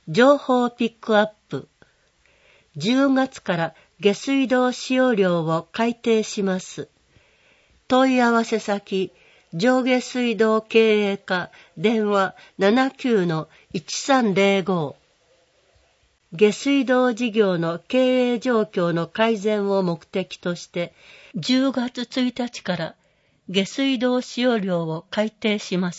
情報ピックアップ。10月から下水道使用量を改定します。問い合わせ先、上下水道経営課、電話 79-1305。下水道事業の経営状況の改善を目的として、10月1日から下水道使用量を改定します。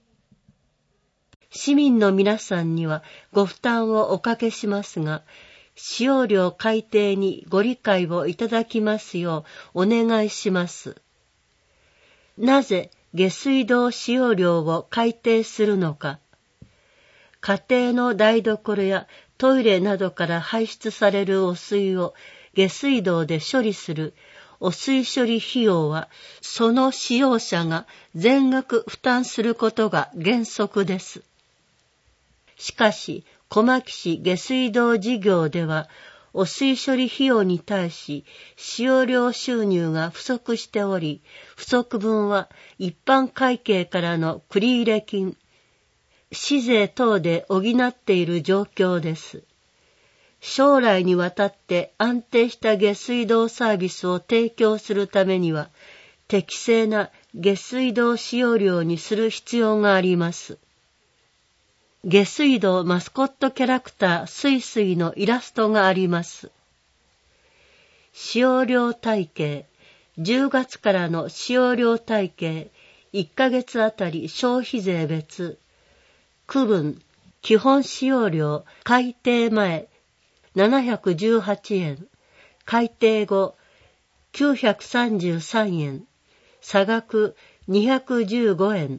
市民の皆さんにはご負担をおかけしますが、使用量改定にご理解をいただきますようお願いします。なぜ下水道使用量を改定するのか。家庭の台所やトイレなどから排出される汚水を下水道で処理する汚水処理費用は、その使用者が全額負担することが原則です。しかし、小牧市下水道事業では、汚水処理費用に対し、使用量収入が不足しており、不足分は一般会計からの繰入金、市税等で補っている状況です。将来にわたって安定した下水道サービスを提供するためには、適正な下水道使用量にする必要があります。下水道マスコットキャラクターすいすいのイラストがあります。使用量体系、10月からの使用量体系、1ヶ月あたり消費税別、区分、基本使用量、改定前、718円、改定後、933円、差額215円。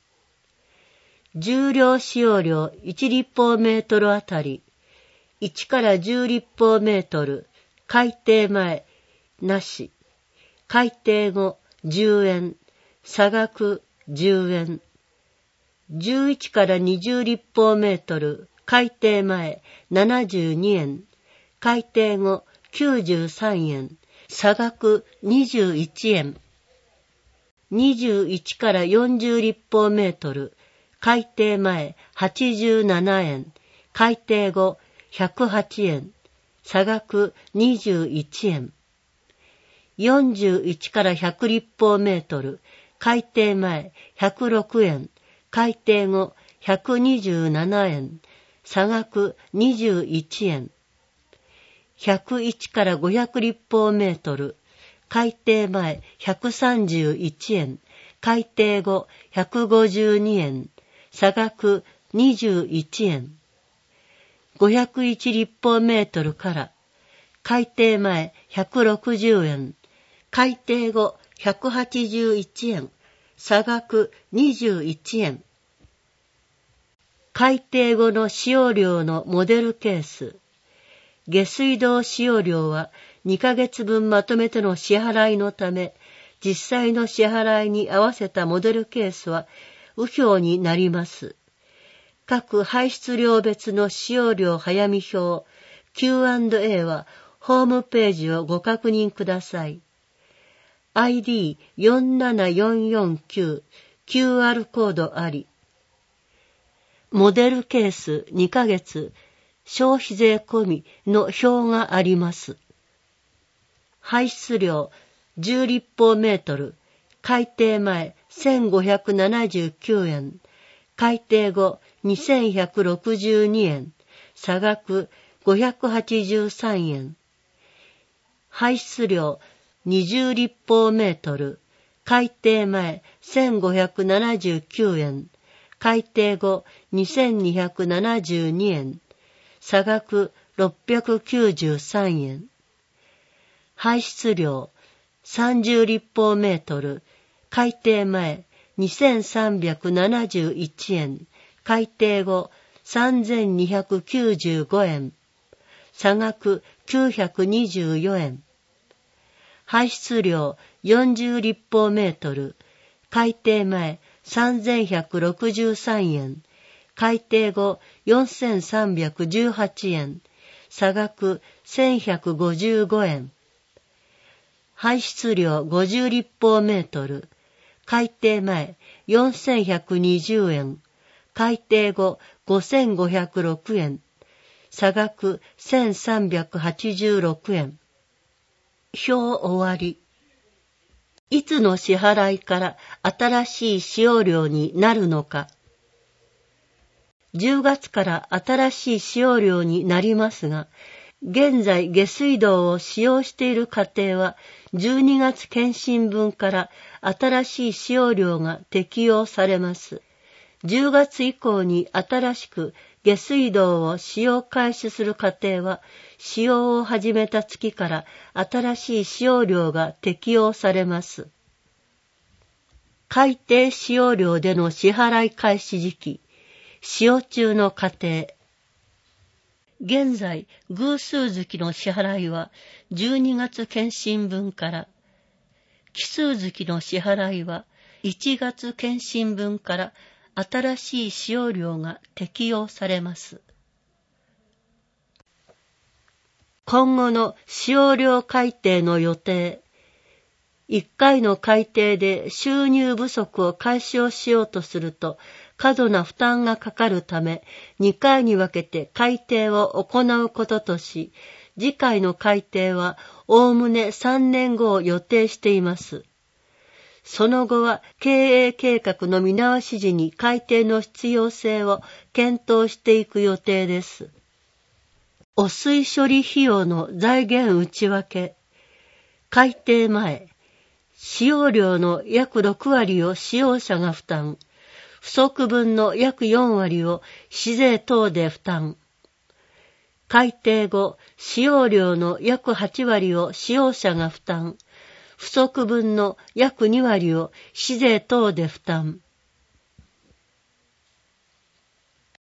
重量使用量1立方メートルあたり、1から10立方メートル、改定前、なし、改定後10円、差額10円。11から20立方メートル、改定前72円、改定後93円、差額21円。21から40立方メートル、改定前87円、改定後108円、差額21円。41から100立方メートル、改定前106円、改定後127円、差額21円。101から500立方メートル、改定前131円、改定後152円、差額21円。501立方メートルから、改定前160円、改定後181円、差額21円。改定後の使用量のモデルケース。下水道使用量は2ヶ月分まとめての支払いのため、実際の支払いに合わせたモデルケースは右表になります。各排出量別の使用量早見表 Q&A はホームページをご確認ください。ID47449 QR コードあり。モデルケース2ヶ月消費税込みの表があります。排出量10立方メートル、改定前1579円、改定後2162円、差額583円。排出量20立方メートル、改定前1579円、改定後2272円、差額693円。排出量30立方メートル、改定前2371円、改定後3295円、差額924円。排出量40立方メートル、改定前3163円、改定後4318円、差額1155円。排出量50立方メートル、改定前4120円、改定後 5506円、差額1386円。表終わり。いつの支払いから新しい使用料になるのか。10月から新しい使用料になりますが、現在下水道を使用している家庭は12月検針分から新しい使用料が適用されます。10月以降に新しく下水道を使用開始する家庭は使用を始めた月から新しい使用料が適用されます。改定使用料での支払い開始時期。使用中の家庭。現在、偶数月の支払いは12月検針分から、奇数月の支払いは1月検針分から新しい使用料が適用されます。今後の使用料改定の予定。1回の改定で収入不足を解消しようとすると過度な負担がかかるため2回に分けて改定を行うこととし、次回の改定はおおむね3年後を予定しています。その後は経営計画の見直し時に改定の必要性を検討していく予定です。汚水処理費用の財源内訳。改定前。使用量の約6割を使用者が負担、不足分の約4割を市税等で負担。改定後、使用量の約8割を使用者が負担、不足分の約2割を市税等で負担。